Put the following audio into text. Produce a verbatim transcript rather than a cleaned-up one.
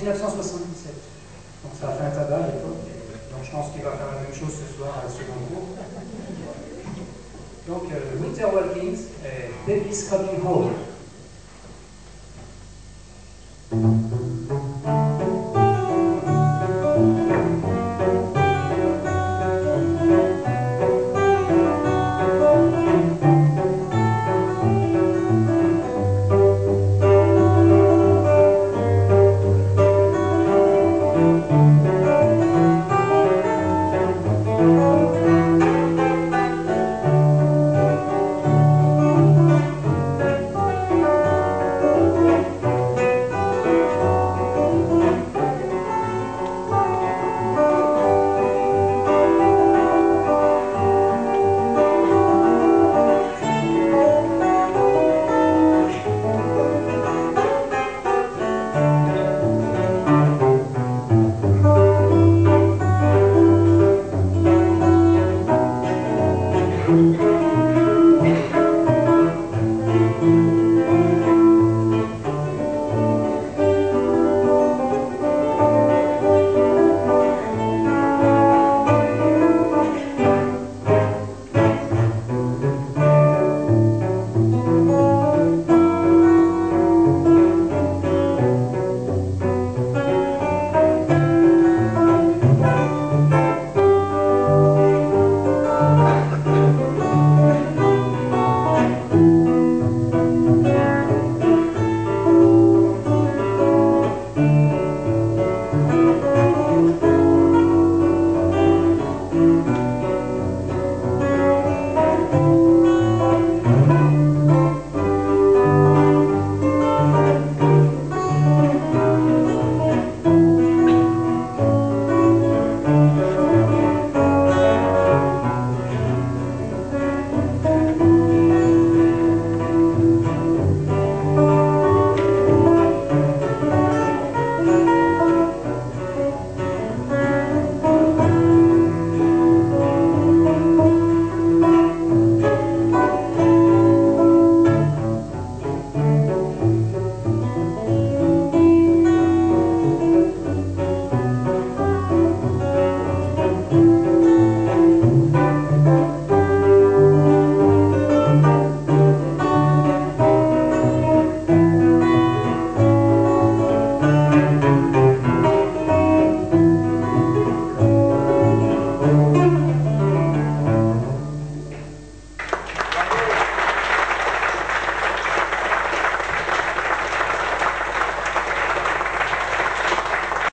mille neuf cent soixante-dix-sept. Donc ça a fait un tabac à l'époque. Donc je pense qu'il va faire la même chose ce soir à ce second cours. Donc euh, Winter Walkings, Baby's Coming Home.